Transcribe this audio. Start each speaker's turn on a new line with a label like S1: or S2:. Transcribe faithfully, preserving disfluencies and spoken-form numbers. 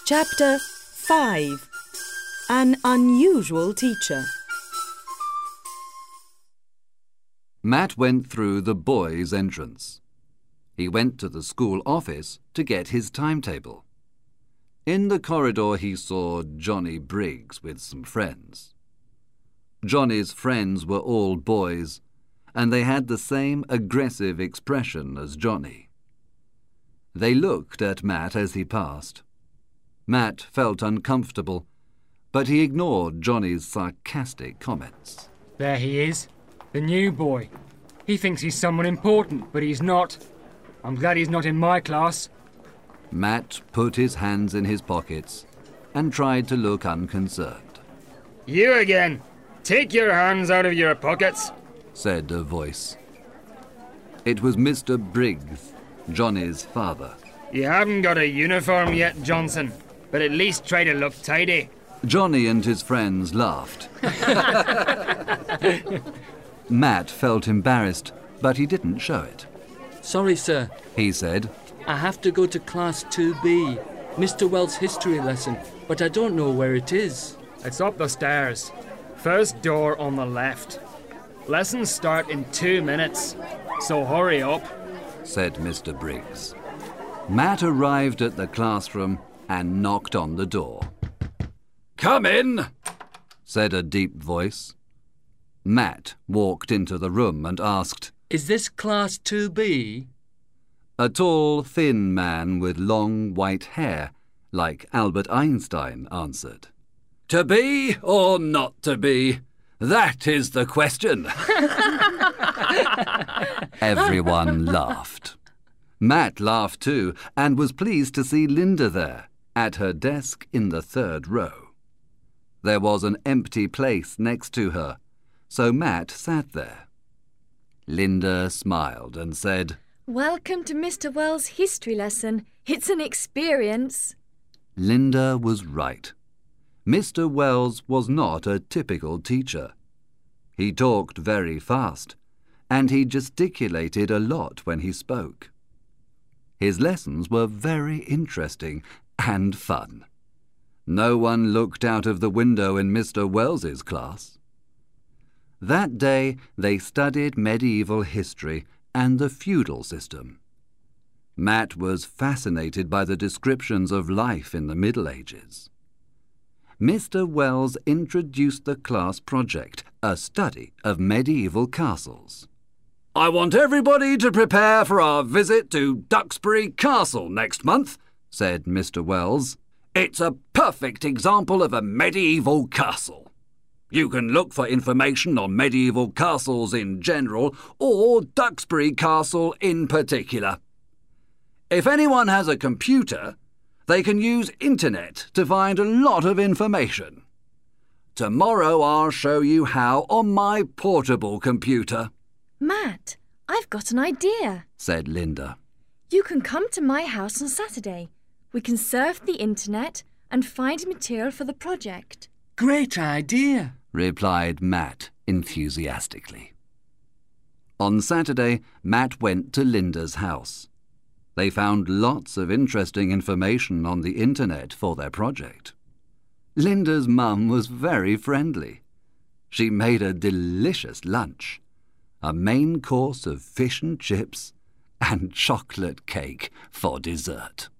S1: Chapter five. An Unusual Teacher.
S2: Matt went through the boys' entrance. He went to the school office to get his timetable. In the corridor he saw Johnny Briggs with some friends. Johnny's friends were all boys, and they had the same aggressive expression as Johnny. They looked at Matt as he passed. Matt felt uncomfortable, but he ignored Johnny's sarcastic comments.
S3: There he is, the new boy. He thinks he's someone important, but he's not. I'm glad he's not in my class.
S2: Matt put his hands in his pockets and tried to look unconcerned.
S3: You again! Take your hands out of your pockets,
S2: said a voice. It was Mister Briggs, Johnny's father.
S3: You haven't got a uniform yet, Johnson, but at least try to look tidy.
S2: Johnny and his friends laughed. Matt felt embarrassed, but he didn't show it.
S4: Sorry, sir,
S2: he said.
S4: I have to go to Class two B, Mister Wells' history lesson, but I don't know where it is.
S3: It's up the stairs. First door on the left. Lessons start in two minutes, so hurry up,
S2: said Mister Briggs. Matt arrived at the classroom and knocked on the door. Come in, said a deep voice. Matt walked into the room and asked,
S4: Is this Class two B?
S2: A tall, thin man with long white hair, like Albert Einstein, answered. To be or not to be? That is the question. Everyone laughed. Matt laughed too, and was pleased to see Linda there, at her desk in the third row. There was an empty place next to her, so Matt sat there. Linda smiled and said,
S5: Welcome to Mister Wells' history lesson. It's an experience.
S2: Linda was right. Mister Wells was not a typical teacher. He talked very fast, and he gesticulated a lot when he spoke. His lessons were very interesting and fun. No one looked out of the window in Mister Wells's class. That day they studied medieval history and the feudal system. Matt was fascinated by the descriptions of life in the Middle Ages. Mister Wells introduced the class project, a study of medieval castles. I want everybody to prepare for our visit to Duxbury Castle next month, said Mister Wells. It's a perfect example of a medieval castle. You can look for information on medieval castles in general or Duxbury Castle in particular. If anyone has a computer, they can use internet to find a lot of information. Tomorrow I'll show you how on my portable computer.
S5: Matt, I've got an idea,
S2: said Linda.
S5: You can come to my house on Saturday. We can surf the internet and find material for the project.
S4: Great idea,
S2: replied Matt enthusiastically. On Saturday, Matt went to Linda's house. They found lots of interesting information on the internet for their project. Linda's mum was very friendly. She made a delicious lunch, a main course of fish and chips and chocolate cake for dessert.